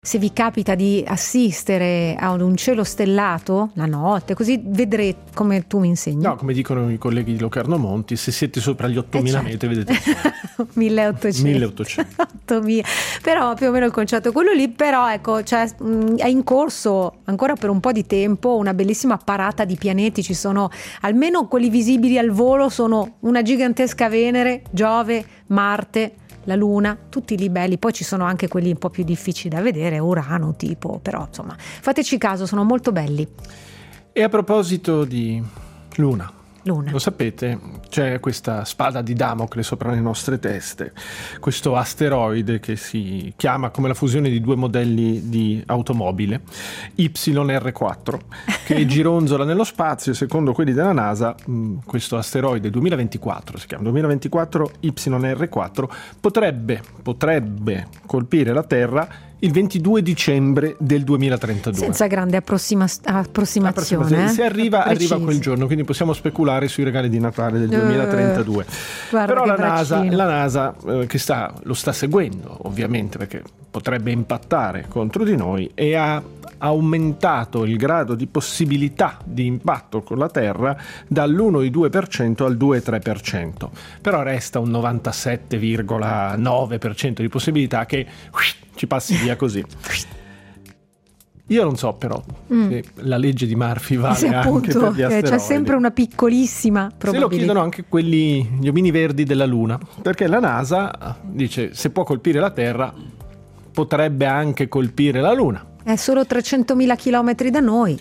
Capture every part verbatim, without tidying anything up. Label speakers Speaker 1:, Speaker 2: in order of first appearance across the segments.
Speaker 1: Se vi capita di assistere a un cielo stellato la notte, così vedrete, come tu mi insegni.
Speaker 2: No, come dicono i colleghi di Locarno Monti, se siete sopra gli ottomila
Speaker 1: eh certo.
Speaker 2: metri vedete
Speaker 1: milleottocento
Speaker 2: milleottocento
Speaker 1: ottomila Però più o meno il concetto è quello lì. Però ecco, cioè, mh, è in corso ancora per un po' di tempo una bellissima parata di pianeti. Ci sono almeno quelli visibili al volo, sono una gigantesca Venere, Giove, Marte, la Luna, tutti lì belli. Poi ci sono anche quelli un po' più difficili da vedere, Urano tipo, però insomma fateci caso, sono molto belli.
Speaker 2: E a proposito di Luna,
Speaker 1: Luna.
Speaker 2: Lo sapete, c'è questa spada di Damocle sopra le nostre teste, questo asteroide che si chiama come la fusione di due modelli di automobile, Y R quattro, che gironzola nello spazio. Secondo quelli della NASA, mh, questo asteroide duemilaventiquattro, si chiama duemilaventiquattro Y R quattro, potrebbe, potrebbe colpire la Terra il ventidue dicembre del duemilatrentadue.
Speaker 1: Senza grande approssima- approssimazione.
Speaker 2: approssimazione.
Speaker 1: Eh?
Speaker 2: Se arriva,
Speaker 1: Precisi.
Speaker 2: arriva quel giorno, quindi possiamo speculare sui regali di Natale del duemilatrentadue.
Speaker 1: Uh,
Speaker 2: Però la NASA,
Speaker 1: braccino.
Speaker 2: la NASA eh, che sta, lo sta seguendo, ovviamente, perché potrebbe impattare contro di noi, e ha aumentato il grado di possibilità di impatto con la Terra dall'uno virgola due per cento al due virgola tre per cento. Però resta un novantasette virgola nove per cento di possibilità che ci passi via così. Io non so però mm. se la legge di Murphy vale
Speaker 1: sì, appunto,
Speaker 2: anche per gli asteroidi.
Speaker 1: C'è sempre una piccolissima probabilità.
Speaker 2: Se lo chiedono anche quelli, gli omini verdi della Luna, perché la NASA dice se può colpire la Terra potrebbe anche colpire la Luna.
Speaker 1: È solo trecentomila chilometri da noi.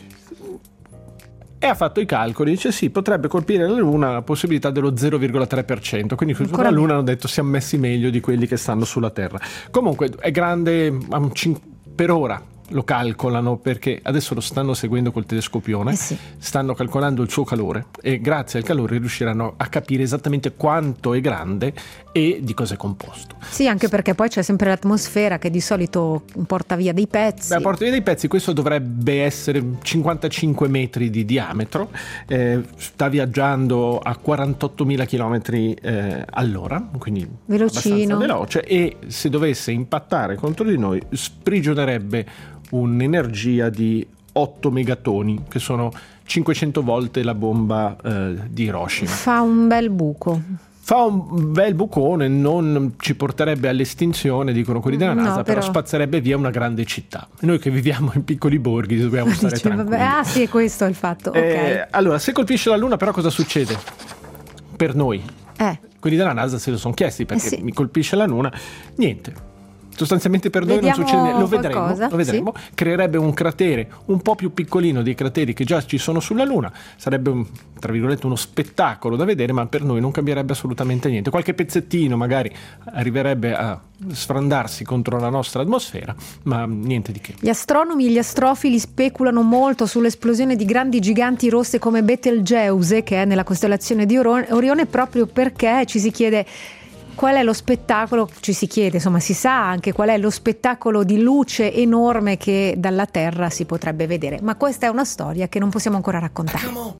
Speaker 2: E ha fatto i calcoli, dice sì, potrebbe colpire la Luna la possibilità dello zero virgola tre per cento, quindi sulla Luna hanno detto siamo messi meglio di quelli che stanno sulla Terra. Comunque è grande per ora, lo calcolano perché adesso lo stanno seguendo col telescopione,
Speaker 1: eh sì.
Speaker 2: stanno calcolando il suo calore e grazie al calore riusciranno a capire esattamente quanto è grande e di cosa è composto.
Speaker 1: Sì, anche perché poi c'è sempre l'atmosfera che di solito porta via dei pezzi.
Speaker 2: Beh, porta via dei pezzi, questo dovrebbe essere cinquantacinque metri di diametro, eh, sta viaggiando a quarantottomila chilometri eh, all'ora, quindi
Speaker 1: velocino,
Speaker 2: abbastanza veloce, e se dovesse impattare contro di noi sprigionerebbe un'energia di otto megatoni, che sono cinquecento volte la bomba eh, di Hiroshima.
Speaker 1: Fa un bel buco.
Speaker 2: Fa un bel bucone, non ci porterebbe all'estinzione, dicono quelli della NASA,
Speaker 1: no,
Speaker 2: però... però spazzerebbe via una grande città. Noi che viviamo in piccoli borghi dobbiamo stare
Speaker 1: Dice,
Speaker 2: tranquilli.
Speaker 1: vabbè, ah sì, è questo il fatto.
Speaker 2: Eh,
Speaker 1: okay.
Speaker 2: Allora, se colpisce la Luna, però cosa succede? Per noi.
Speaker 1: Eh.
Speaker 2: Quelli della NASA se lo sono chiesti, perché
Speaker 1: eh sì.
Speaker 2: mi colpisce la Luna. Niente. Sostanzialmente per noi
Speaker 1: Vediamo
Speaker 2: non succede niente, lo vedremo,
Speaker 1: qualcosa,
Speaker 2: lo vedremo.
Speaker 1: Sì.
Speaker 2: Creerebbe un cratere un po' più piccolino dei crateri che già ci sono sulla Luna, sarebbe un, tra virgolette uno spettacolo da vedere, ma per noi non cambierebbe assolutamente niente. Qualche pezzettino magari arriverebbe a sfrandarsi contro la nostra atmosfera, ma niente di che.
Speaker 1: Gli astronomi e gli astrofili speculano molto sull'esplosione di grandi giganti rosse come Betelgeuse, che è nella costellazione di Orione, proprio perché ci si chiede qual è lo spettacolo, ci si chiede, insomma si sa anche qual è lo spettacolo di luce enorme che dalla Terra si potrebbe vedere, ma questa è una storia che non possiamo ancora raccontare.